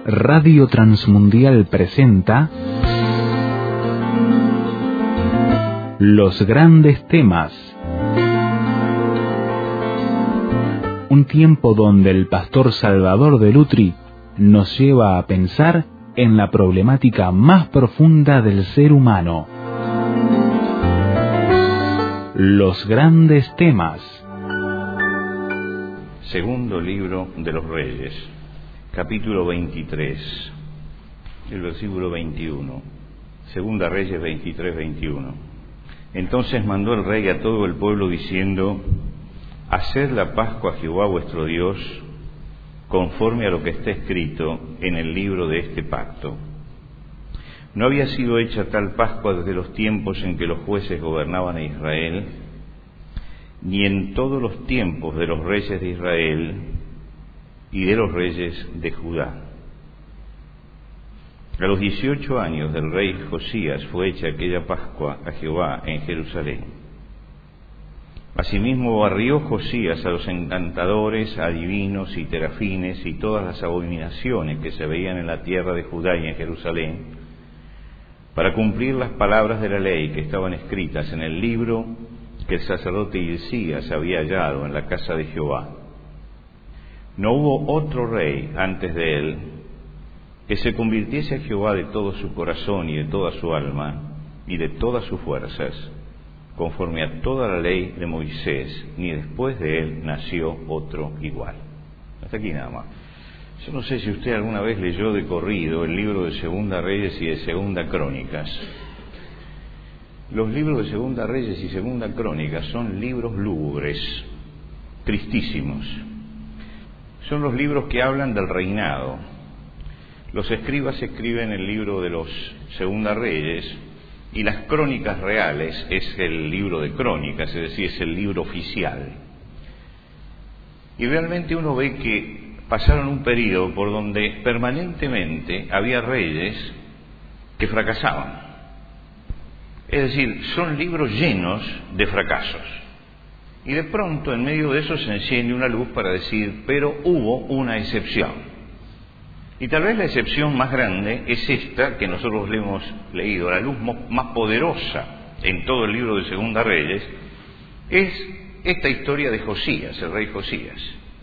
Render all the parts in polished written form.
Radio Transmundial presenta Los Grandes Temas. Un tiempo donde el pastor Salvador de Lutri nos lleva a pensar en la problemática más profunda del ser humano. Los Grandes Temas. Segundo libro de los Reyes, capítulo 23, el versículo 21. Segunda Reyes 23, 21. Entonces mandó el rey a todo el pueblo diciendo: haced la Pascua a Jehová vuestro Dios, conforme a lo que está escrito en el libro de este pacto. No había sido hecha tal Pascua desde los tiempos en que los jueces gobernaban a Israel, ni en todos los tiempos de los reyes de Israel y de los reyes de Judá. A los 18 años del rey Josías fue hecha aquella Pascua a Jehová en Jerusalén. Asimismo barrió Josías a los encantadores, adivinos y terafines y todas las abominaciones que se veían en la tierra de Judá y en Jerusalén, para cumplir las palabras de la ley que estaban escritas en el libro que el sacerdote Hilcías había hallado en la casa de Jehová. No hubo otro rey antes de él que se convirtiese a Jehová de todo su corazón y de toda su alma y de todas sus fuerzas, conforme a toda la ley de Moisés, ni después de él nació otro igual. Hasta aquí nada más. Yo no sé si usted alguna vez leyó de corrido el libro de Segunda Reyes y de Segunda Crónicas. Los libros de Segunda Reyes y Segunda Crónicas son libros lúgubres, tristísimos. Son los libros que hablan del reinado. Los escribas escriben el libro de los Segunda Reyes y las Crónicas Reales es el libro de Crónicas, es decir, es el libro oficial. Y realmente uno ve que pasaron un periodo por donde permanentemente había reyes que fracasaban. Es decir, son libros llenos de fracasos. Y de pronto, en medio de eso, se enciende una luz para decir, pero hubo una excepción. Y tal vez la excepción más grande es esta que nosotros le hemos leído, la luz más poderosa en todo el libro de Segunda Reyes, es esta historia de Josías, el rey Josías.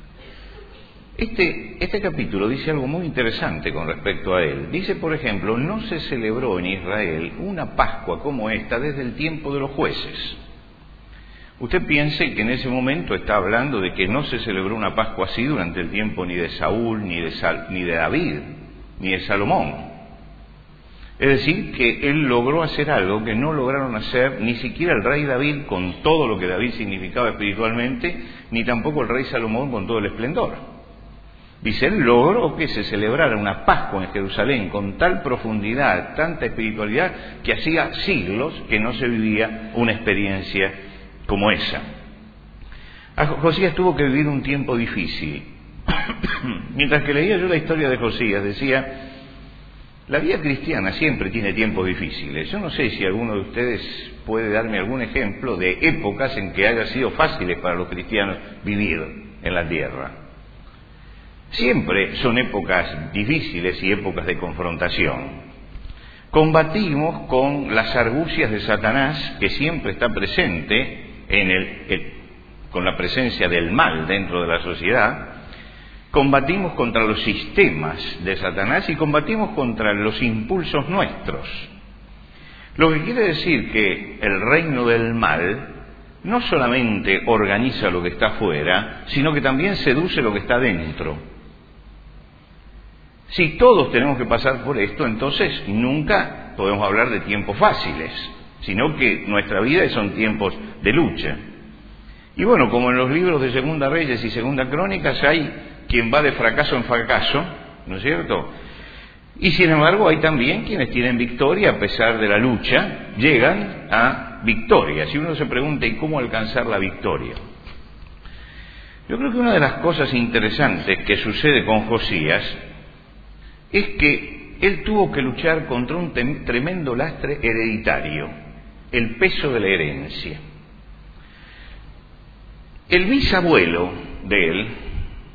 Este capítulo dice algo muy interesante con respecto a él. Dice, por ejemplo, no se celebró en Israel una Pascua como esta desde el tiempo de los jueces. Usted piense que en ese momento está hablando de que no se celebró una Pascua así durante el tiempo ni de Saúl, ni de David, ni de Salomón. Es decir, que él logró hacer algo que no lograron hacer ni siquiera el rey David con todo lo que David significaba espiritualmente, ni tampoco el rey Salomón con todo el esplendor. Dice, él logró que se celebrara una Pascua en Jerusalén con tal profundidad, tanta espiritualidad, que hacía siglos que no se vivía una experiencia como esa. Josías tuvo que vivir un tiempo difícil. Mientras que leía yo la historia de Josías, decía, la vida cristiana siempre tiene tiempos difíciles. Yo no sé si alguno de ustedes puede darme algún ejemplo de épocas en que haya sido fáciles para los cristianos vivir en la tierra. Siempre son épocas difíciles y épocas de confrontación. Combatimos con las argucias de Satanás, que siempre está presente con la presencia del mal dentro de la sociedad. Combatimos contra los sistemas de Satanás y combatimos contra los impulsos nuestros. Lo que quiere decir que el reino del mal no solamente organiza lo que está afuera, sino que también seduce lo que está dentro. Si todos tenemos que pasar por esto, entonces nunca podemos hablar de tiempos fáciles, sino que nuestra vida son tiempos de lucha. Y bueno, como en los libros de Segunda Reyes y Segunda Crónicas hay quien va de fracaso en fracaso, ¿no es cierto? Y sin embargo hay también quienes tienen victoria a pesar de la lucha, llegan a victoria. Si uno se pregunta, ¿y cómo alcanzar la victoria? Yo creo que una de las cosas interesantes que sucede con Josías es que él tuvo que luchar contra un tremendo lastre hereditario, el peso de la herencia. El bisabuelo de él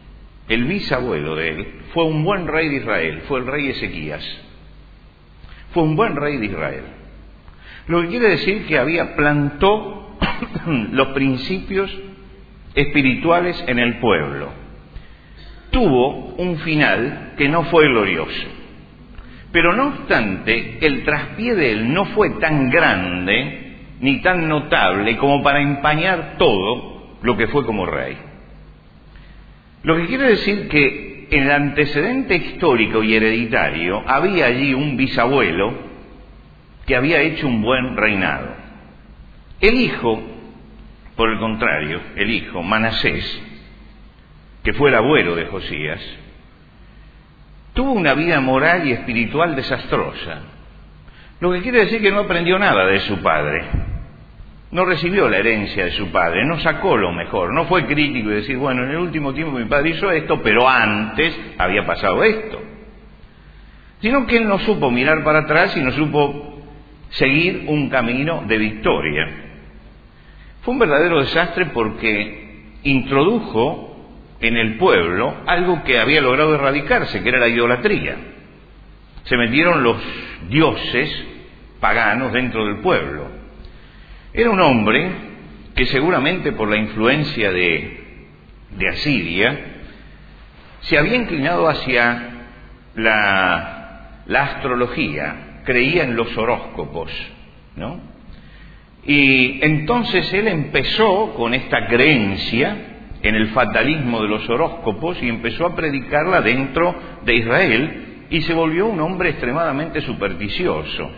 el bisabuelo de él, fue un buen rey de Israel, fue el rey Ezequías. Fue un buen rey de Israel. Lo que quiere decir que plantó los principios espirituales en el pueblo. Tuvo un final que no fue glorioso. Pero no obstante, el traspié de él no fue tan grande ni tan notable como para empañar todo lo que fue como rey. Lo que quiere decir que en el antecedente histórico y hereditario había allí un bisabuelo que había hecho un buen reinado. El hijo, por el contrario, el hijo, Manasés, que fue el abuelo de Josías, tuvo una vida moral y espiritual desastrosa. Lo que quiere decir que no aprendió nada de su padre. No recibió la herencia de su padre, no sacó lo mejor, no fue crítico y decir, bueno, en el último tiempo mi padre hizo esto, pero antes había pasado esto. Sino que él no supo mirar para atrás y no supo seguir un camino de victoria. Fue un verdadero desastre porque introdujo en el pueblo algo que había logrado erradicarse, que era la idolatría. Se metieron los dioses paganos dentro del pueblo. Era un hombre que seguramente por la influencia de Asiria se había inclinado hacia la astrología, creía en los horóscopos, ¿no? Y entonces él empezó con esta creencia en el fatalismo de los horóscopos y empezó a predicarla dentro de Israel y se volvió un hombre extremadamente supersticioso.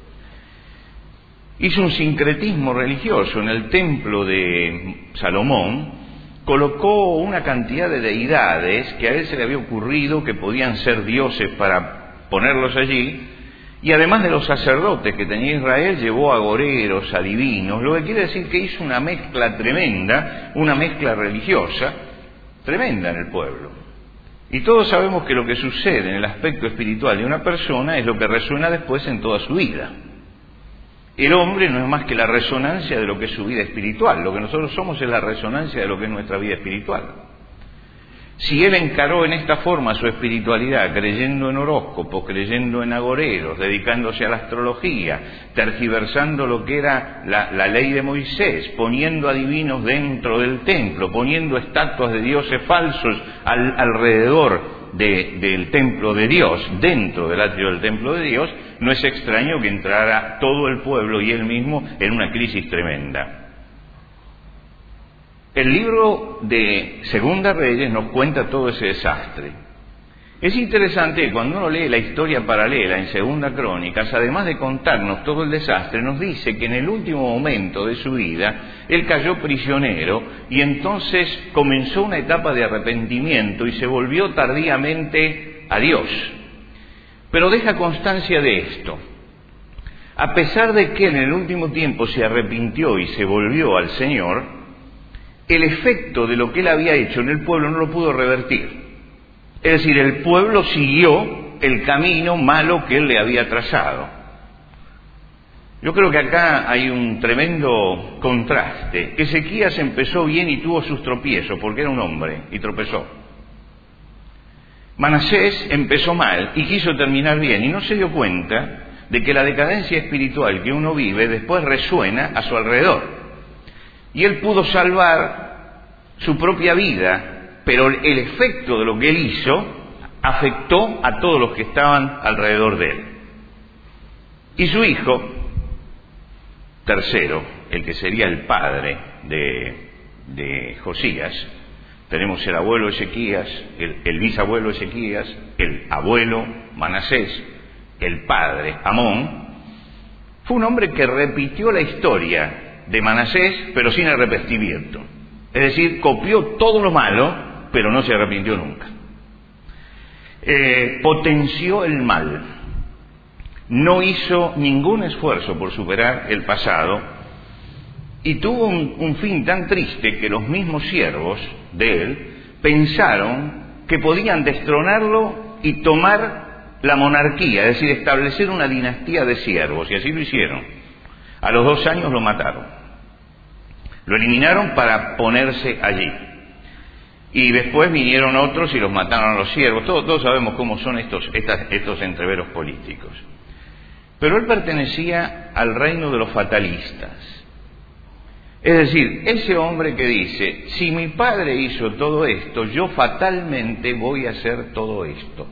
Hizo un sincretismo religioso. En el templo de Salomón colocó una cantidad de deidades que a él se le había ocurrido que podían ser dioses para ponerlos allí, y además de los sacerdotes que tenía Israel, llevó agoreros, adivinos, lo que quiere decir que hizo una mezcla tremenda, una mezcla religiosa tremenda en el pueblo. Y todos sabemos que lo que sucede en el aspecto espiritual de una persona es lo que resuena después en toda su vida. El hombre no es más que la resonancia de lo que es su vida espiritual. Lo que nosotros somos es la resonancia de lo que es nuestra vida espiritual. Si él encaró en esta forma su espiritualidad, creyendo en horóscopos, creyendo en agoreros, dedicándose a la astrología, tergiversando lo que era la ley de Moisés, poniendo adivinos dentro del templo, poniendo estatuas de dioses falsos alrededor del templo de Dios, dentro del atrio del templo de Dios, no es extraño que entrara todo el pueblo y él mismo en una crisis tremenda. El libro de Segunda Reyes nos cuenta todo ese desastre. Es interesante que cuando uno lee la historia paralela en Segunda Crónicas, además de contarnos todo el desastre, nos dice que en el último momento de su vida, él cayó prisionero y entonces comenzó una etapa de arrepentimiento y se volvió tardíamente a Dios. Pero deja constancia de esto. A pesar de que en el último tiempo se arrepintió y se volvió al Señor, el efecto de lo que él había hecho en el pueblo no lo pudo revertir. Es decir, el pueblo siguió el camino malo que él le había trazado. Yo creo que acá hay un tremendo contraste. Ezequías empezó bien y tuvo sus tropiezos, porque era un hombre y tropezó. Manasés empezó mal y quiso terminar bien y no se dio cuenta de que la decadencia espiritual que uno vive después resuena a su alrededor. Y él pudo salvar su propia vida, pero el efecto de lo que él hizo afectó a todos los que estaban alrededor de él. Y su hijo, tercero, el que sería el padre de Josías, tenemos el abuelo Ezequías, el bisabuelo Ezequías, el abuelo Manasés, el padre Amón, fue un hombre que repitió la historia de Manasés, pero sin arrepentimiento. Es decir, copió todo lo malo, pero no se arrepintió nunca. Potenció el mal. No hizo ningún esfuerzo por superar el pasado y tuvo un fin tan triste que los mismos siervos de él pensaron que podían destronarlo y tomar la monarquía, es decir, establecer una dinastía de siervos, y así lo hicieron. A los 2 años lo mataron. Lo eliminaron para ponerse allí. Y después vinieron otros y los mataron a los siervos. Todos sabemos cómo son estos entreveros políticos. Pero él pertenecía al reino de los fatalistas. Es decir, ese hombre que dice, si mi padre hizo todo esto, yo fatalmente voy a hacer todo esto.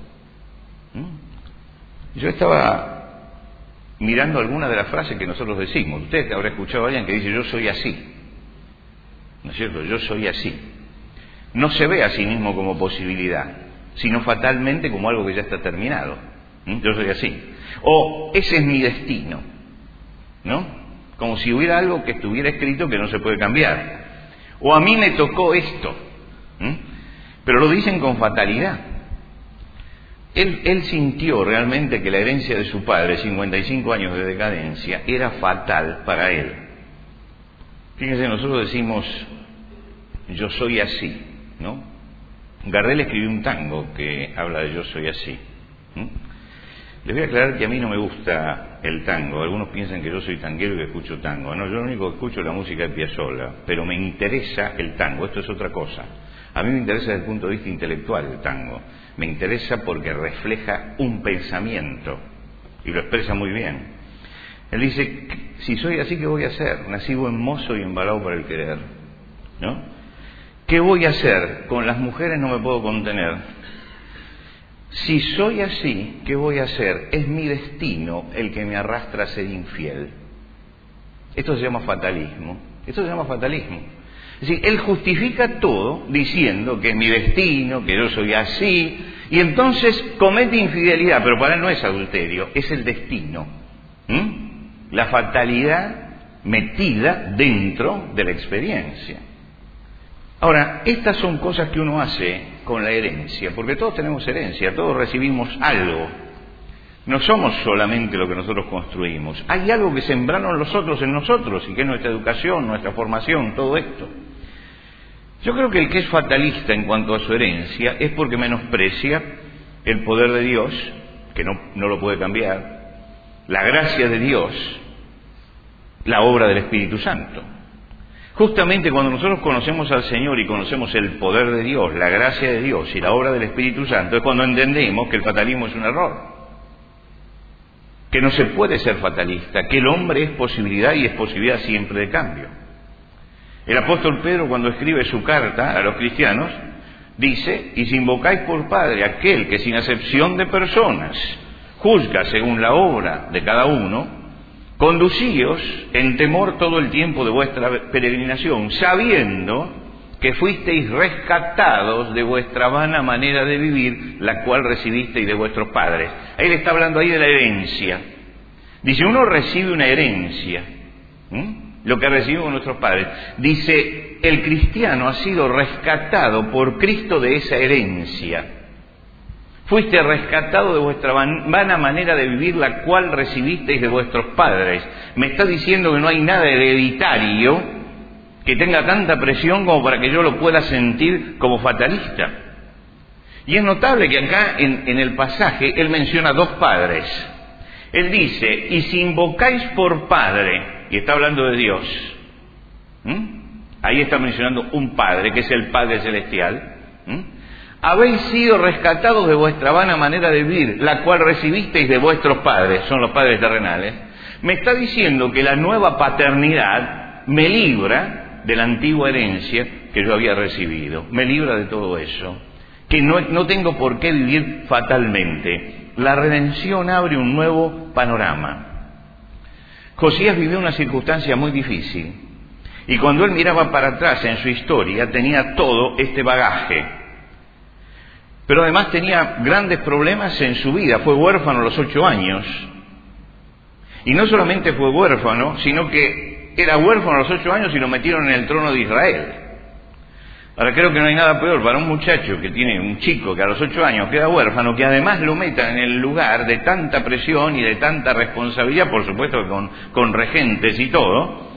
Yo estaba mirando algunas de las frases que nosotros decimos. Usted habrá escuchado a alguien que dice, yo soy así. ¿No es cierto? Yo soy así. No se ve a sí mismo como posibilidad, sino fatalmente como algo que ya está terminado. Yo soy así. O ese es mi destino, ¿no? Como si hubiera algo que estuviera escrito que no se puede cambiar. O a mí me tocó esto. Pero lo dicen con fatalidad. Él sintió realmente que la herencia de su padre, 55 años de decadencia, era fatal para él. Fíjense, nosotros decimos, yo soy así, ¿no? Gardel escribió un tango que habla de yo soy así. Les voy a aclarar que a mí no me gusta el tango. Algunos piensan que yo soy tanguero y que escucho tango. No, yo lo único que escucho es la música de Piazzolla, pero me interesa el tango. Esto es otra cosa. A mí me interesa desde el punto de vista intelectual el tango. Me interesa porque refleja un pensamiento y lo expresa muy bien. Él dice, si soy así, ¿qué voy a hacer? Nací buen mozo y embalado para el querer, ¿no? ¿Qué voy a hacer? Con las mujeres no me puedo contener. Si soy así, ¿qué voy a hacer? Es mi destino el que me arrastra a ser infiel. Esto se llama fatalismo. Es decir, él justifica todo diciendo que es mi destino, que yo soy así, y entonces comete infidelidad, pero para él no es adulterio, es el destino. La fatalidad metida dentro de la experiencia. Ahora, estas son cosas que uno hace con la herencia, porque todos tenemos herencia, todos recibimos algo. No somos solamente lo que nosotros construimos. Hay algo que sembraron los otros en nosotros, y que es nuestra educación, nuestra formación, todo esto. Yo creo que el que es fatalista en cuanto a su herencia es porque menosprecia el poder de Dios, que no lo puede cambiar, la gracia de Dios, la obra del Espíritu Santo. Justamente cuando nosotros conocemos al Señor y conocemos el poder de Dios, la gracia de Dios y la obra del Espíritu Santo, es cuando entendemos que el fatalismo es un error, que no se puede ser fatalista, que el hombre es posibilidad y es posibilidad siempre de cambio. El apóstol Pedro, cuando escribe su carta a los cristianos, dice, y si invocáis por Padre aquel que sin acepción de personas juzga según la obra de cada uno, conducíos en temor todo el tiempo de vuestra peregrinación, sabiendo que fuisteis rescatados de vuestra vana manera de vivir, la cual recibisteis de vuestros padres. Ahí le está hablando ahí de la herencia. Dice, uno recibe una herencia, lo que recibimos nuestros padres. Dice, el cristiano ha sido rescatado por Cristo de esa herencia. Fuiste rescatado de vuestra vana manera de vivir, la cual recibisteis de vuestros padres. Me está diciendo que no hay nada hereditario que tenga tanta presión como para que yo lo pueda sentir como fatalista. Y es notable que acá en el pasaje él menciona dos padres. Él dice, y si invocáis por Padre, y está hablando de Dios, ahí está mencionando un Padre, que es el Padre Celestial, habéis sido rescatados de vuestra vana manera de vivir, la cual recibisteis de vuestros padres, son los padres terrenales. Me está diciendo que la nueva paternidad me libra de la antigua herencia que yo había recibido, me libra de todo eso, que no tengo por qué vivir fatalmente. La redención abre un nuevo panorama. Josías vivió una circunstancia muy difícil, y cuando él miraba para atrás en su historia tenía todo este bagaje. Pero además tenía grandes problemas en su vida. Fue huérfano a los 8 años. Y no solamente fue huérfano, sino que era huérfano a los 8 años y lo metieron en el trono de Israel. Ahora creo que no hay nada peor para un muchacho que tiene un chico que a los 8 años queda huérfano, que además lo metan en el lugar de tanta presión y de tanta responsabilidad, por supuesto con regentes y todo,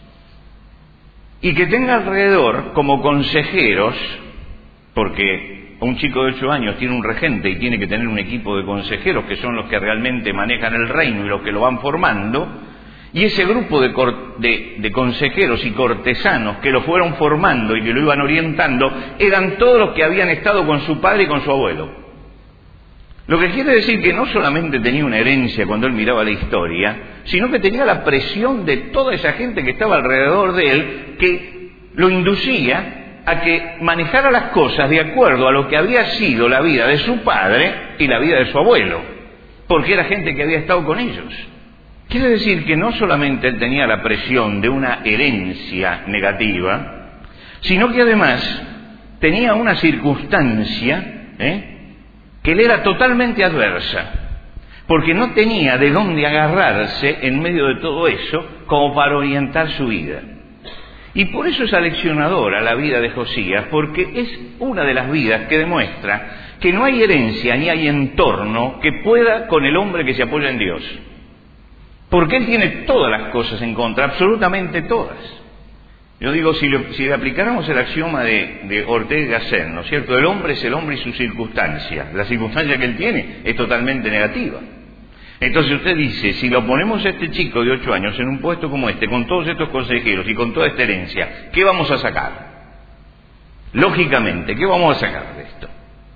y que tenga alrededor como consejeros, porque un chico de 8 años tiene un regente y tiene que tener un equipo de consejeros que son los que realmente manejan el reino y los que lo van formando, Y ese grupo de consejeros y cortesanos que lo fueron formando y que lo iban orientando eran todos los que habían estado con su padre y con su abuelo. Lo que quiere decir que no solamente tenía una herencia cuando él miraba la historia, sino que tenía la presión de toda esa gente que estaba alrededor de él, que lo inducía a que manejara las cosas de acuerdo a lo que había sido la vida de su padre y la vida de su abuelo, porque era gente que había estado con ellos. Quiere decir que no solamente él tenía la presión de una herencia negativa, sino que además tenía una circunstancia que le era totalmente adversa, porque no tenía de dónde agarrarse en medio de todo eso como para orientar su vida. Y por eso es aleccionadora la vida de Josías, porque es una de las vidas que demuestra que no hay herencia ni hay entorno que pueda con el hombre que se apoya en Dios. Porque él tiene todas las cosas en contra, absolutamente todas. Yo digo, si le aplicáramos el axioma de Ortega y Gasset, ¿no es cierto? El hombre es el hombre y sus circunstancias. La circunstancia que él tiene es totalmente negativa. Entonces usted dice, si lo ponemos a este chico de 8 años en un puesto como este, con todos estos consejeros y con toda esta herencia, ¿qué vamos a sacar? Lógicamente, ¿qué vamos a sacar de esto?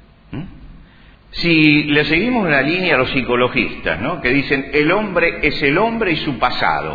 Si le seguimos la línea a los psicologistas, ¿no?, que dicen el hombre es el hombre y su pasado.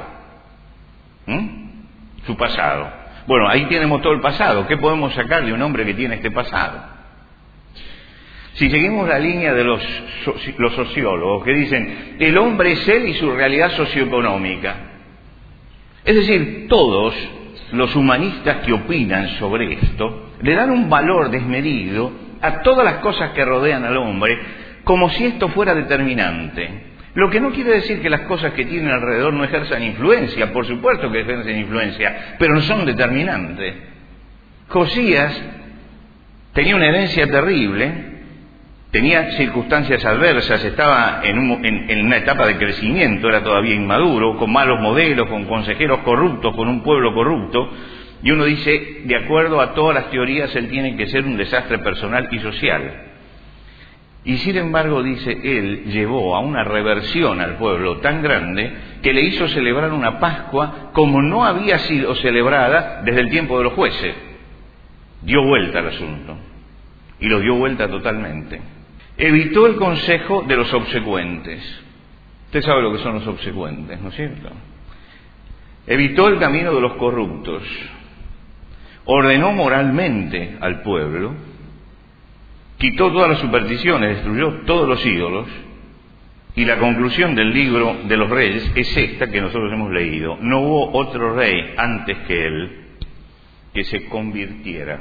Su pasado. Bueno, ahí tenemos todo el pasado. ¿Qué podemos sacar de un hombre que tiene este pasado? Si seguimos la línea de los sociólogos, que dicen el hombre es él y su realidad socioeconómica. Es decir, todos los humanistas que opinan sobre esto le dan un valor desmedido a todas las cosas que rodean al hombre, como si esto fuera determinante. Lo que no quiere decir que las cosas que tienen alrededor no ejerzan influencia, por supuesto que ejercen influencia, pero no son determinantes. Josías tenía una herencia terrible, tenía circunstancias adversas, estaba en una etapa de crecimiento, era todavía inmaduro, con malos modelos, con consejeros corruptos, con un pueblo corrupto. Y uno dice, de acuerdo a todas las teorías, él tiene que ser un desastre personal y social. Y sin embargo, dice, él llevó a una reversión al pueblo tan grande que le hizo celebrar una Pascua como no había sido celebrada desde el tiempo de los jueces. Dio vuelta al asunto. Y lo dio vuelta totalmente. Evitó el consejo de los obsecuentes. Usted sabe lo que son los obsecuentes, ¿no es cierto? Evitó el camino de los corruptos. Ordenó moralmente al pueblo, quitó todas las supersticiones, destruyó todos los ídolos, y la conclusión del libro de los reyes es esta que nosotros hemos leído. No hubo otro rey antes que él que se convirtiera.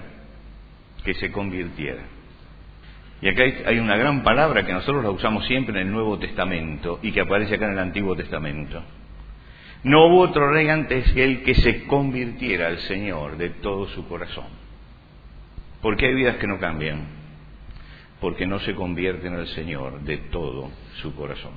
Y acá hay una gran palabra que nosotros la usamos siempre en el Nuevo Testamento y que aparece acá en el Antiguo Testamento. No hubo otro rey antes que él que se convirtiera al Señor de todo su corazón. ¿Por qué hay vidas que no cambian? Porque no se convierten al Señor de todo su corazón.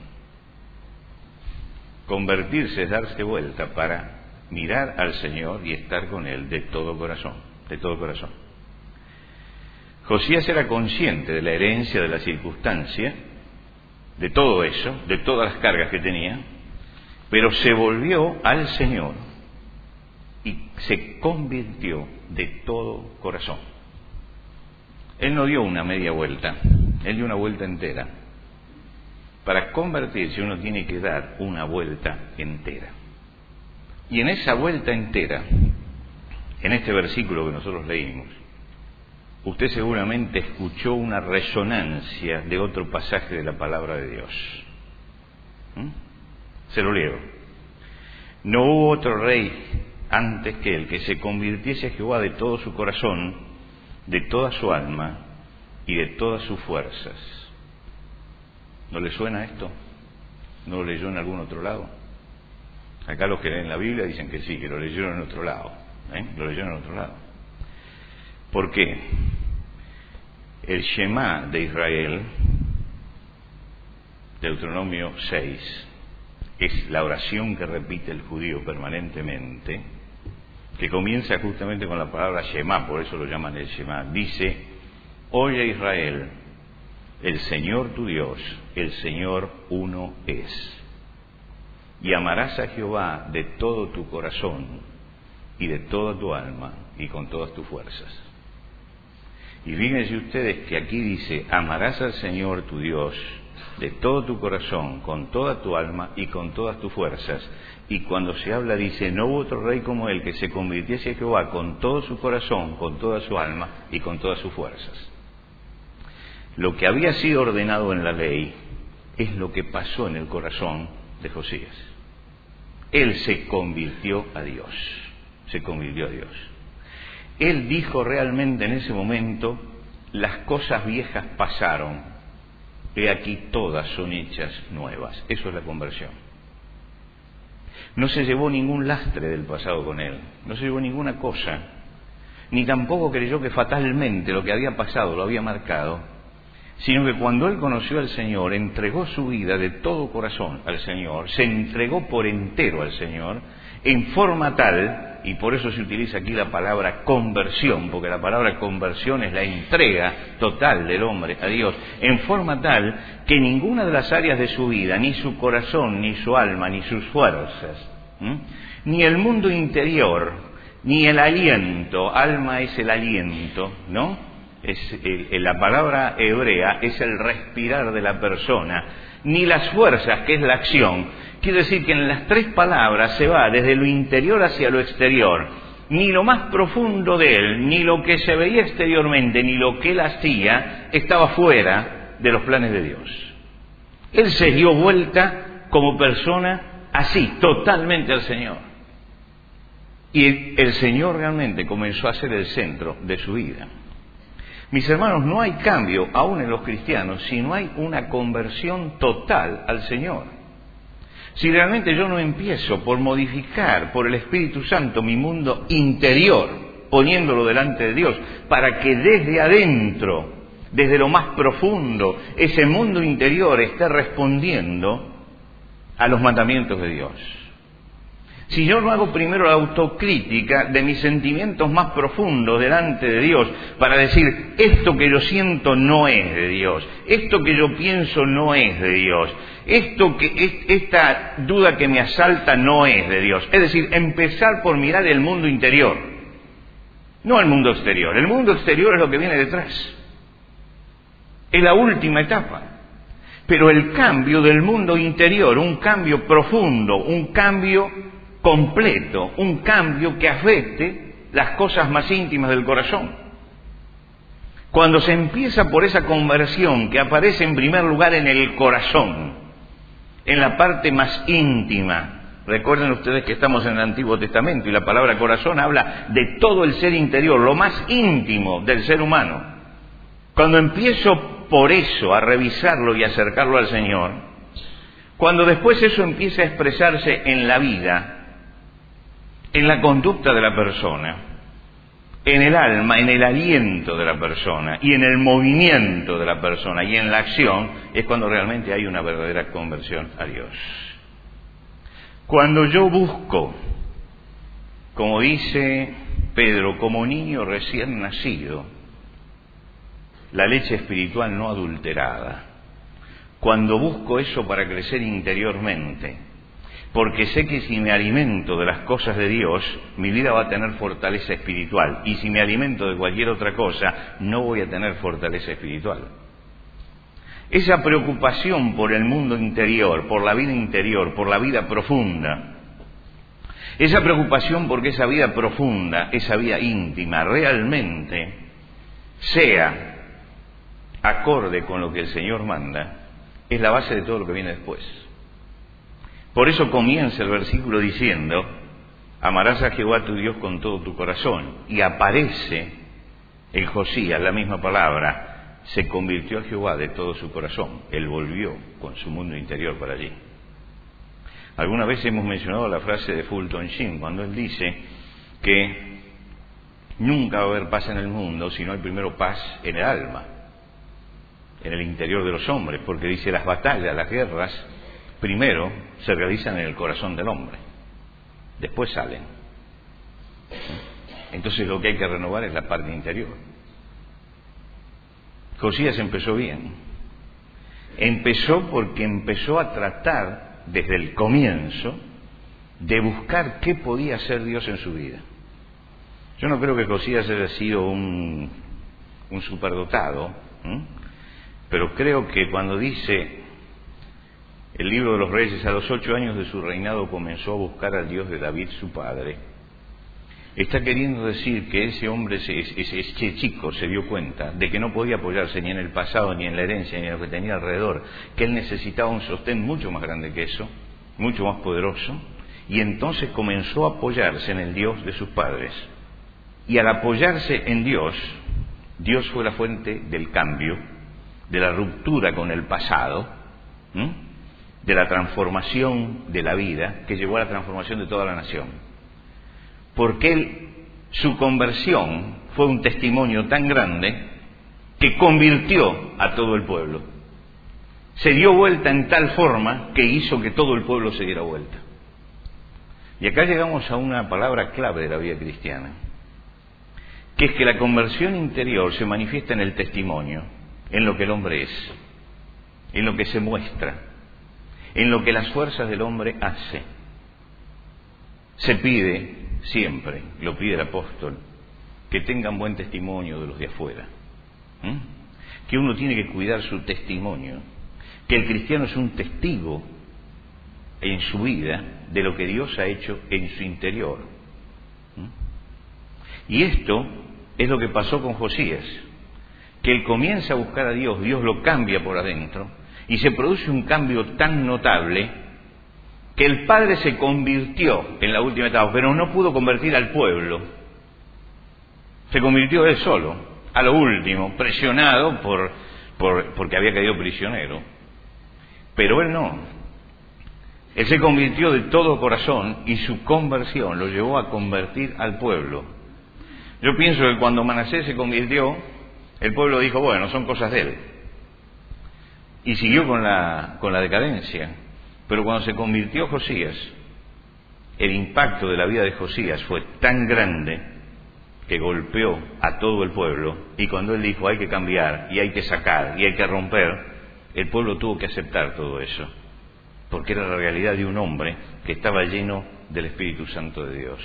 Convertirse es darse vuelta para mirar al Señor y estar con Él de todo corazón, de todo corazón. Josías era consciente de la herencia, de la circunstancia, de todo eso, de todas las cargas que tenía, pero se volvió al Señor y se convirtió de todo corazón. Él no dio una media vuelta, él dio una vuelta entera. Para convertirse uno tiene que dar una vuelta entera. Y en esa vuelta entera, en este versículo que nosotros leímos, usted seguramente escuchó una resonancia de otro pasaje de la palabra de Dios. Se lo leo. No hubo otro rey antes que él que se convirtiese a Jehová de todo su corazón, de toda su alma y de todas sus fuerzas. ¿No le suena esto? ¿No lo leyó en algún otro lado? Acá los que leen la Biblia dicen que sí, que lo leyeron en otro lado. Lo leyeron en otro lado. ¿Por qué? El Shema de Israel, Deuteronomio 6, es la oración que repite el judío permanentemente, que comienza justamente con la palabra Shema, por eso lo llaman el Shema. Dice: oye Israel, el Señor tu Dios, el Señor uno es. y amarás a Jehová de todo tu corazón y de toda tu alma y con todas tus fuerzas. Y fíjense ustedes que aquí dice, amarás al Señor tu Dios de todo tu corazón, con toda tu alma y con todas tus fuerzas. Y cuando se habla dice, no hubo otro rey como él que se convirtiese a Jehová con todo su corazón, con toda su alma y con todas sus fuerzas. Lo que había sido ordenado en la ley es lo que pasó en el corazón de Josías. Él se convirtió a Dios, se convirtió a Dios. Él dijo realmente en ese momento, las cosas viejas pasaron, he aquí todas son hechas nuevas. Eso es la conversión. No se llevó ningún lastre del pasado con él, no se llevó ninguna cosa, ni tampoco creyó que fatalmente lo que había pasado lo había marcado, sino que cuando él conoció al Señor, entregó su vida de todo corazón al Señor, se entregó por entero al Señor, en forma tal, y por eso se utiliza aquí la palabra conversión, porque la palabra conversión es la entrega total del hombre a Dios, en forma tal que ninguna de las áreas de su vida, ni su corazón, ni su alma, ni sus fuerzas, ni el mundo interior, ni el aliento, alma es el aliento, ¿no? La palabra hebrea es el respirar de la persona, ni las fuerzas, que es la acción. Quiere decir que en las tres palabras se va desde lo interior hacia lo exterior. Ni lo más profundo de él, ni lo que se veía exteriormente, ni lo que él hacía, estaba fuera de los planes de Dios. Él se dio vuelta como persona así, totalmente al Señor. Y el Señor realmente comenzó a ser el centro de su vida. Mis hermanos, no hay cambio, aún en los cristianos, si no hay una conversión total al Señor. Si realmente yo no empiezo por modificar por el Espíritu Santo mi mundo interior, poniéndolo delante de Dios, para que desde adentro, desde lo más profundo, ese mundo interior esté respondiendo a los mandamientos de Dios. Si yo no hago primero la autocrítica de mis sentimientos más profundos delante de Dios, para decir, esto que yo siento no es de Dios, esto que yo pienso no es de Dios, esta duda que me asalta no es de Dios. Es decir, empezar por mirar el mundo interior, no el mundo exterior. El mundo exterior es lo que viene detrás, es la última etapa. Pero el cambio del mundo interior, un cambio profundo, un cambio completo, un cambio que afecte las cosas más íntimas del corazón. Cuando se empieza por esa conversión que aparece en primer lugar en el corazón, en la parte más íntima. Recuerden ustedes que estamos en el Antiguo Testamento y la palabra corazón habla de todo el ser interior, lo más íntimo del ser humano. Cuando empiezo por eso a revisarlo y acercarlo al Señor, cuando después eso empieza a expresarse en la vida, en la conducta de la persona, en el alma, en el aliento de la persona y en el movimiento de la persona y en la acción, es cuando realmente hay una verdadera conversión a Dios. Cuando yo busco, como dice Pedro, como niño recién nacido, la leche espiritual no adulterada, cuando busco eso para crecer interiormente, porque sé que si me alimento de las cosas de Dios, mi vida va a tener fortaleza espiritual. Y si me alimento de cualquier otra cosa, no voy a tener fortaleza espiritual. Esa preocupación por el mundo interior, por la vida interior, por la vida profunda, esa preocupación porque esa vida profunda, esa vida íntima, realmente sea acorde con lo que el Señor manda, es la base de todo lo que viene después. Por eso comienza el versículo diciendo, amarás a Jehová tu Dios con todo tu corazón. Y aparece en Josías la misma palabra, se convirtió a Jehová de todo su corazón. Él volvió con su mundo interior para allí. Alguna vez hemos mencionado la frase de Fulton Sheen, cuando él dice que nunca va a haber paz en el mundo si no hay primero paz en el alma, en el interior de los hombres, porque dice las batallas, las guerras, primero se realizan en el corazón del hombre, después salen. Entonces lo que hay que renovar es la parte interior. Josías empezó bien. Empezó porque empezó a tratar desde el comienzo, de buscar qué podía hacer Dios en su vida. Yo no creo que Josías haya sido un superdotado, pero creo que cuando dice el libro de los Reyes, a los 8 años de su reinado comenzó a buscar al Dios de David su padre, está queriendo decir que ese hombre, ese chico, se dio cuenta de que no podía apoyarse ni en el pasado, ni en la herencia, ni en lo que tenía alrededor, que él necesitaba un sostén mucho más grande que eso, mucho más poderoso, y entonces comenzó a apoyarse en el Dios de sus padres. Y al apoyarse en Dios, Dios fue la fuente del cambio, de la ruptura con el pasado, de la transformación de la vida, que llevó a la transformación de toda la nación. Porque su conversión fue un testimonio tan grande que convirtió a todo el pueblo. Se dio vuelta en tal forma que hizo que todo el pueblo se diera vuelta. Y acá llegamos a una palabra clave de la vida cristiana, que es que la conversión interior se manifiesta en el testimonio, en lo que el hombre es, en lo que se muestra, en lo que las fuerzas del hombre hace. Se pide siempre, lo pide el apóstol, que tengan buen testimonio de los de afuera, que uno tiene que cuidar su testimonio, que el cristiano es un testigo en su vida de lo que Dios ha hecho en su interior. Y esto es lo que pasó con Josías, que él comienza a buscar a Dios, Dios lo cambia por adentro, y se produce un cambio tan notable que el padre se convirtió en la última etapa, pero no pudo convertir al pueblo. Se convirtió él solo, a lo último, presionado porque había caído prisionero. Pero él no. Él se convirtió de todo corazón y su conversión lo llevó a convertir al pueblo. Yo pienso que cuando Manasés se convirtió, el pueblo dijo, bueno, son cosas de él. Y siguió con la decadencia. Pero cuando se convirtió Josías, el impacto de la vida de Josías fue tan grande que golpeó a todo el pueblo. Y cuando él dijo, hay que cambiar, y hay que sacar, y hay que romper, el pueblo tuvo que aceptar todo eso. Porque era la realidad de un hombre que estaba lleno del Espíritu Santo de Dios.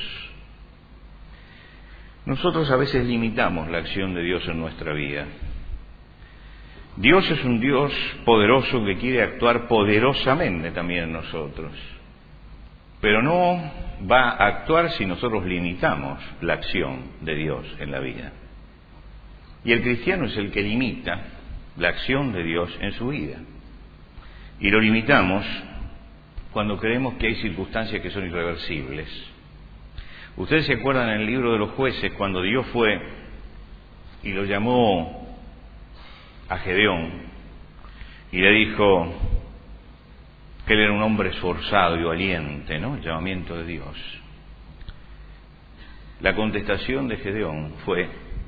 Nosotros a veces limitamos la acción de Dios en nuestra vida. Dios es un Dios poderoso que quiere actuar poderosamente también en nosotros. Pero no va a actuar si nosotros limitamos la acción de Dios en la vida. Y el cristiano es el que limita la acción de Dios en su vida. Y lo limitamos cuando creemos que hay circunstancias que son irreversibles. Ustedes se acuerdan en el libro de los Jueces cuando Dios fue y lo llamó a Gedeón y le dijo que él era un hombre esforzado y valiente, ¿no? El llamamiento de Dios. La contestación de Gedeón fue: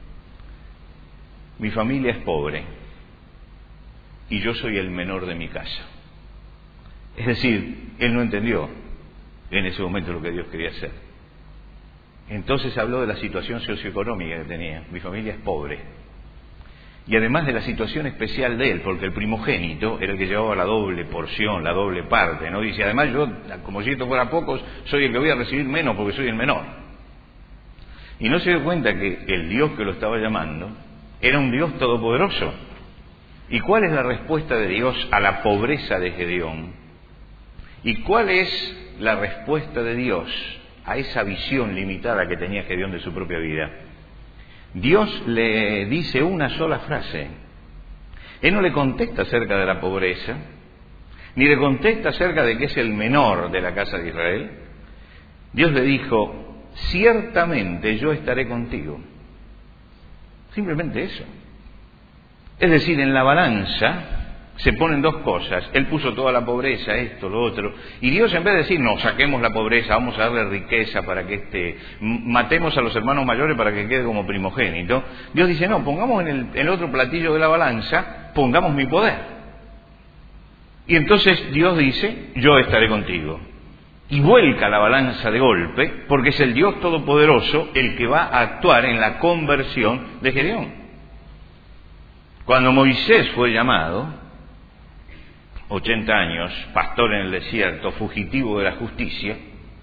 mi familia es pobre y yo soy el menor de mi casa. Es decir, él no entendió en ese momento lo que Dios quería hacer. Entonces habló de la situación socioeconómica que tenía. Mi familia es pobre. Y además de la situación especial de él, porque el primogénito era el que llevaba la doble porción, la doble parte, ¿no? Dice, además yo, como si esto fuera poco, soy el que voy a recibir menos porque soy el menor. Y no se dio cuenta que el Dios que lo estaba llamando era un Dios todopoderoso. ¿Y cuál es la respuesta de Dios a la pobreza de Gedeón? ¿Y cuál es la respuesta de Dios a esa visión limitada que tenía Gedeón de su propia vida? Dios le dice una sola frase. Él no le contesta acerca de la pobreza, ni le contesta acerca de que es el menor de la casa de Israel. Dios le dijo, ciertamente yo estaré contigo. Simplemente eso. Es decir, en la balanza se ponen dos cosas. Él puso toda la pobreza, esto, lo otro. Y Dios, en vez de decir, no, saquemos la pobreza, vamos a darle riqueza para que matemos a los hermanos mayores para que quede como primogénito, Dios dice, no, pongamos en el otro platillo de la balanza, pongamos mi poder. Y entonces Dios dice, yo estaré contigo. Y vuelca la balanza de golpe, porque es el Dios Todopoderoso el que va a actuar en la conversión de Gedeón. Cuando Moisés fue llamado, 80 años, pastor en el desierto, fugitivo de la justicia.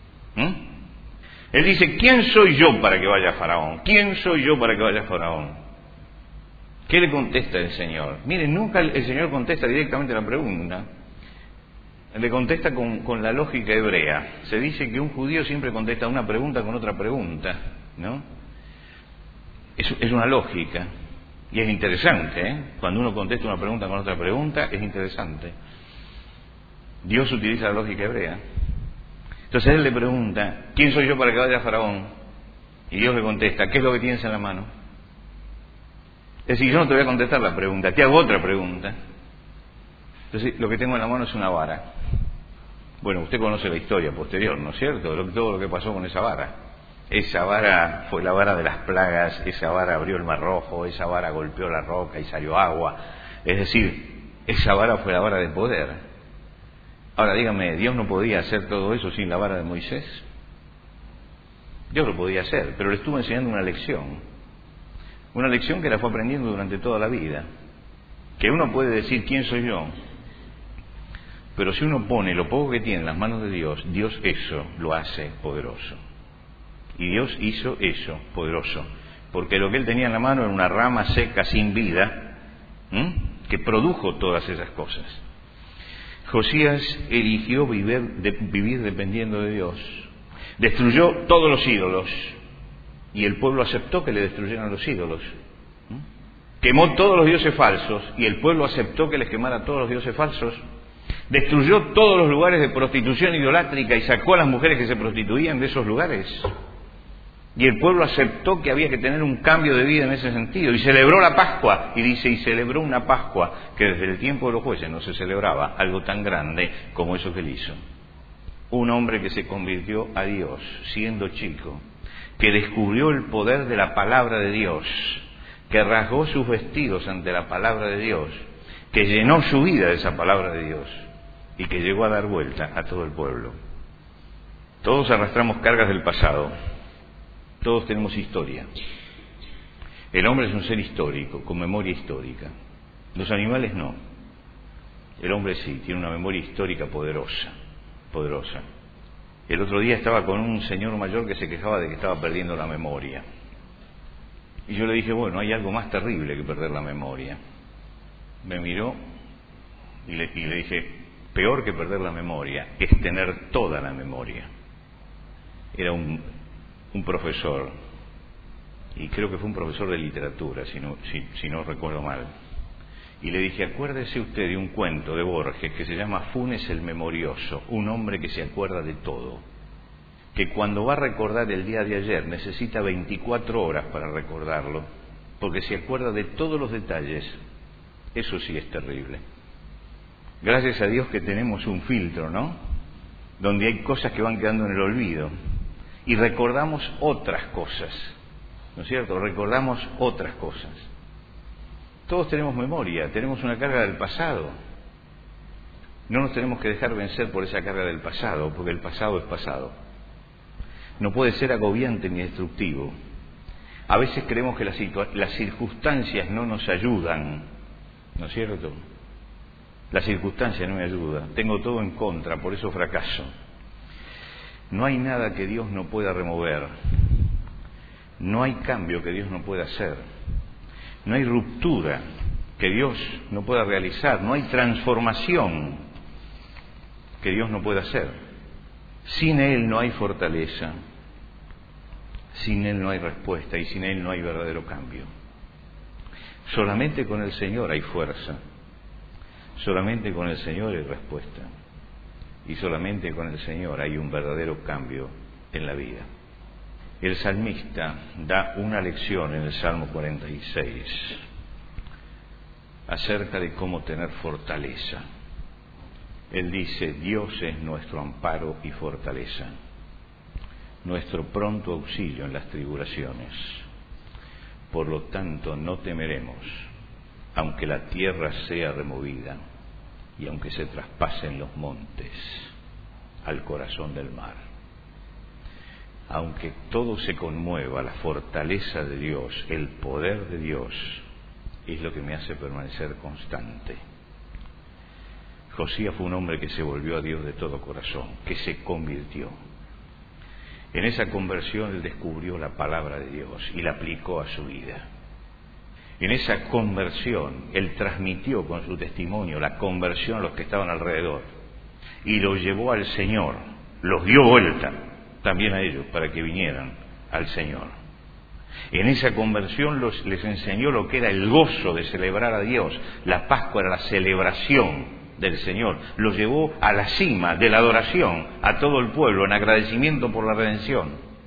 Él dice, ¿quién soy yo para que vaya Faraón? ¿Quién soy yo para que vaya Faraón? ¿Qué le contesta el Señor? Miren, nunca el Señor contesta directamente la pregunta. Le contesta con la lógica hebrea. Se dice que un judío siempre contesta una pregunta con otra pregunta, ¿no? Es una lógica. Y es interesante, ¿eh? Cuando uno contesta una pregunta con otra pregunta, es interesante. Dios utiliza la lógica hebrea. Entonces él le pregunta, ¿quién soy yo para que vaya a Faraón? Y Dios le contesta, ¿qué es lo que tienes en la mano? Es decir, yo no te voy a contestar la pregunta, te hago otra pregunta. Entonces, lo que tengo en la mano es una vara. Bueno, usted conoce la historia posterior, ¿no es cierto? Todo lo que pasó con esa vara. Esa vara fue la vara de las plagas, esa vara abrió el mar rojo, esa vara golpeó la roca y salió agua. Es decir, esa vara fue la vara de poder. Ahora dígame, ¿Dios no podía hacer todo eso sin la vara de Moisés? Dios lo podía hacer, pero le estuvo enseñando una lección que la fue aprendiendo durante toda la vida. Que uno puede decir, ¿quién soy yo? Pero si uno pone lo poco que tiene en las manos de Dios, Dios eso lo hace poderoso. Y Dios hizo eso poderoso, porque lo que él tenía en la mano era una rama seca sin vida, que produjo todas esas cosas. Josías eligió vivir dependiendo de Dios. Destruyó todos los ídolos y el pueblo aceptó que le destruyeran los ídolos. Quemó todos los dioses falsos y el pueblo aceptó que les quemara todos los dioses falsos. Destruyó todos los lugares de prostitución idolátrica y sacó a las mujeres que se prostituían de esos lugares. Y el pueblo aceptó que había que tener un cambio de vida en ese sentido. Y celebró la Pascua. Y dice, y celebró una Pascua que desde el tiempo de los jueces no se celebraba algo tan grande como eso que él hizo. Un hombre que se convirtió a Dios siendo chico, que descubrió el poder de la palabra de Dios, que rasgó sus vestidos ante la palabra de Dios, que llenó su vida de esa palabra de Dios y que llegó a dar vuelta a todo el pueblo. Todos arrastramos cargas del pasado. Todos tenemos historia. El hombre es un ser histórico, con memoria histórica. Los animales no. El hombre sí, tiene una memoria histórica poderosa. El otro día estaba con un señor mayor que se quejaba de que estaba perdiendo la memoria. Y yo le dije, bueno, hay algo más terrible que perder la memoria. Me miró y le dije, peor que perder la memoria es tener toda la memoria. Era un profesor, y creo que fue un profesor de literatura, si no recuerdo mal, y le dije, acuérdese usted de un cuento de Borges que se llama Funes el Memorioso, un hombre que se acuerda de todo, que cuando va a recordar el día de ayer necesita 24 horas para recordarlo, porque se acuerda de todos los detalles. Eso sí es terrible. Gracias a Dios que tenemos un filtro, ¿no? Donde hay cosas que van quedando en el olvido. Y recordamos otras cosas, ¿no es cierto? Recordamos otras cosas. Todos tenemos memoria, tenemos una carga del pasado. No nos tenemos que dejar vencer por esa carga del pasado, porque el pasado es pasado. No puede ser agobiante ni destructivo. A veces creemos que las circunstancias no nos ayudan, ¿no es cierto? Las circunstancias no me ayudan, tengo todo en contra, por eso fracaso. No hay nada que Dios no pueda remover. No hay cambio que Dios no pueda hacer. No hay ruptura que Dios no pueda realizar. No hay transformación que Dios no pueda hacer. Sin Él no hay fortaleza. Sin Él no hay respuesta y sin Él no hay verdadero cambio. Solamente con el Señor hay fuerza. Solamente con el Señor hay respuesta. Y solamente con el Señor hay un verdadero cambio en la vida. El salmista da una lección en el Salmo 46 acerca de cómo tener fortaleza. Él dice, Dios es nuestro amparo y fortaleza, nuestro pronto auxilio en las tribulaciones. Por lo tanto, no temeremos, aunque la tierra sea removida y aunque se traspasen los montes al corazón del mar. Aunque todo se conmueva, la fortaleza de Dios, el poder de Dios, es lo que me hace permanecer constante. Josías fue un hombre que se volvió a Dios de todo corazón, que se convirtió. En esa conversión él descubrió la palabra de Dios y la aplicó a su vida. En esa conversión él transmitió con su testimonio la conversión a los que estaban alrededor y los llevó al Señor, los dio vuelta también a ellos para que vinieran al Señor. En esa conversión les enseñó lo que era el gozo de celebrar a Dios. La Pascua era la celebración del Señor. Los llevó a la cima de la adoración a todo el pueblo en agradecimiento por la redención.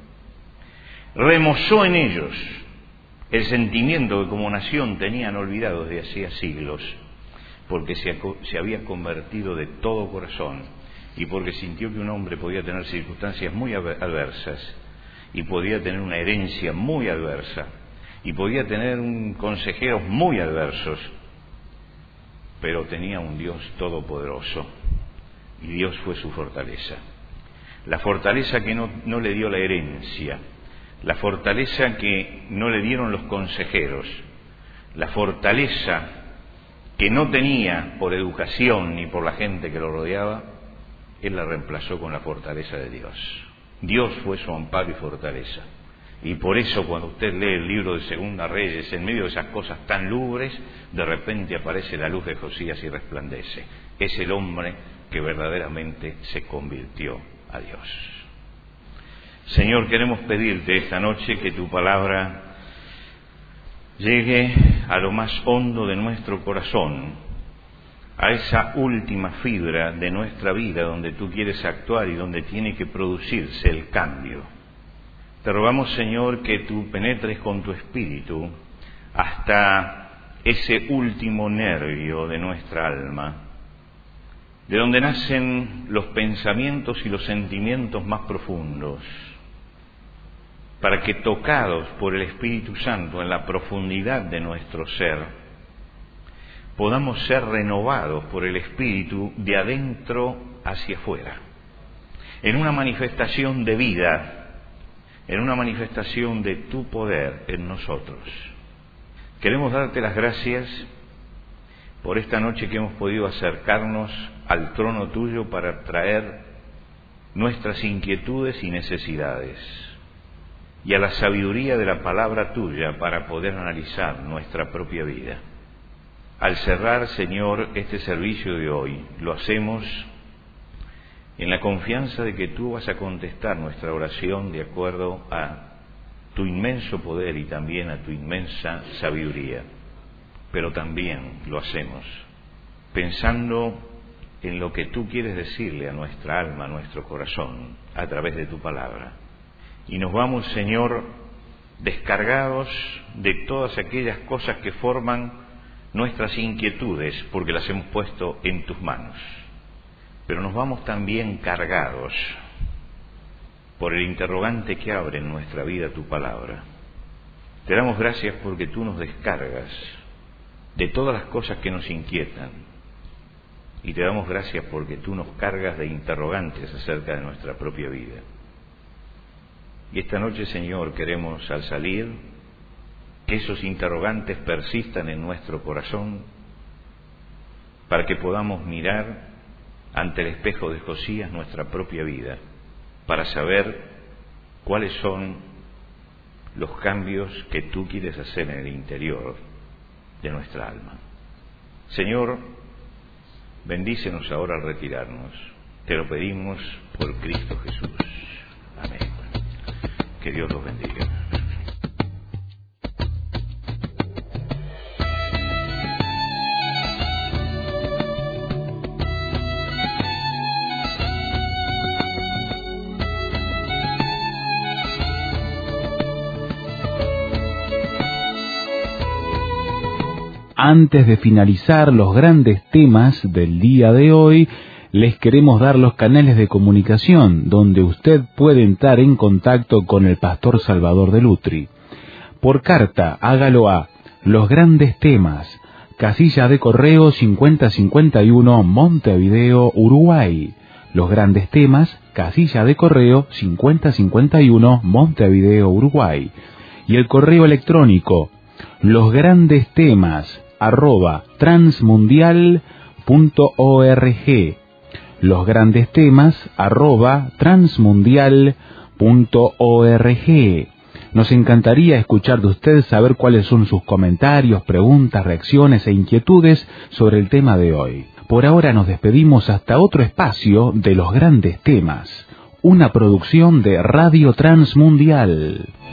Remozó en ellos el sentimiento que como nación tenían olvidado desde hacía siglos, porque se había convertido de todo corazón y porque sintió que un hombre podía tener circunstancias muy adversas y podía tener una herencia muy adversa y podía tener consejeros muy adversos, pero tenía un Dios todopoderoso y Dios fue su fortaleza. La fortaleza que no le dio la herencia, la fortaleza que no le dieron los consejeros, la fortaleza que no tenía por educación ni por la gente que lo rodeaba, él la reemplazó con la fortaleza de Dios. Dios fue su amparo y fortaleza. Y por eso cuando usted lee el libro de Segunda Reyes, en medio de esas cosas tan lúgubres, de repente aparece la luz de Josías y resplandece. Es el hombre que verdaderamente se convirtió a Dios. Señor, queremos pedirte esta noche que tu palabra llegue a lo más hondo de nuestro corazón, a esa última fibra de nuestra vida donde tú quieres actuar y donde tiene que producirse el cambio. Te rogamos, Señor, que tú penetres con tu espíritu hasta ese último nervio de nuestra alma, de donde nacen los pensamientos y los sentimientos más profundos, para que tocados por el Espíritu Santo en la profundidad de nuestro ser, podamos ser renovados por el Espíritu de adentro hacia afuera, en una manifestación de vida, en una manifestación de tu poder en nosotros. Queremos darte las gracias por esta noche que hemos podido acercarnos al trono tuyo para traer nuestras inquietudes y necesidades, y a la sabiduría de la palabra tuya para poder analizar nuestra propia vida. Al cerrar, Señor, este servicio de hoy, lo hacemos en la confianza de que tú vas a contestar nuestra oración de acuerdo a tu inmenso poder y también a tu inmensa sabiduría. Pero también lo hacemos pensando en lo que tú quieres decirle a nuestra alma, a nuestro corazón, a través de tu palabra. Y nos vamos, Señor, descargados de todas aquellas cosas que forman nuestras inquietudes, porque las hemos puesto en tus manos. Pero nos vamos también cargados por el interrogante que abre en nuestra vida tu palabra. Te damos gracias porque tú nos descargas de todas las cosas que nos inquietan. Y te damos gracias porque tú nos cargas de interrogantes acerca de nuestra propia vida. Y esta noche, Señor, queremos al salir que esos interrogantes persistan en nuestro corazón para que podamos mirar ante el espejo de Josías nuestra propia vida, para saber cuáles son los cambios que tú quieres hacer en el interior de nuestra alma. Señor, bendícenos ahora al retirarnos. Te lo pedimos por Cristo Jesús. Amén. Que Dios los bendiga. Antes de finalizar los grandes temas del día de hoy, les queremos dar los canales de comunicación donde usted puede entrar en contacto con el pastor Salvador de Lutri. Por carta, hágalo a Los Grandes Temas, casilla de correo 5051, Montevideo, Uruguay. Los Grandes Temas, casilla de correo 5051, Montevideo, Uruguay. Y el correo electrónico losgrandestemas@transmundial.com.ar. losgrandestemas@transmundial.org. Nos encantaría escuchar de usted, saber cuáles son sus comentarios, preguntas, reacciones e inquietudes sobre el tema de hoy. Por ahora nos despedimos hasta otro espacio de Los Grandes Temas, una producción de Radio Transmundial.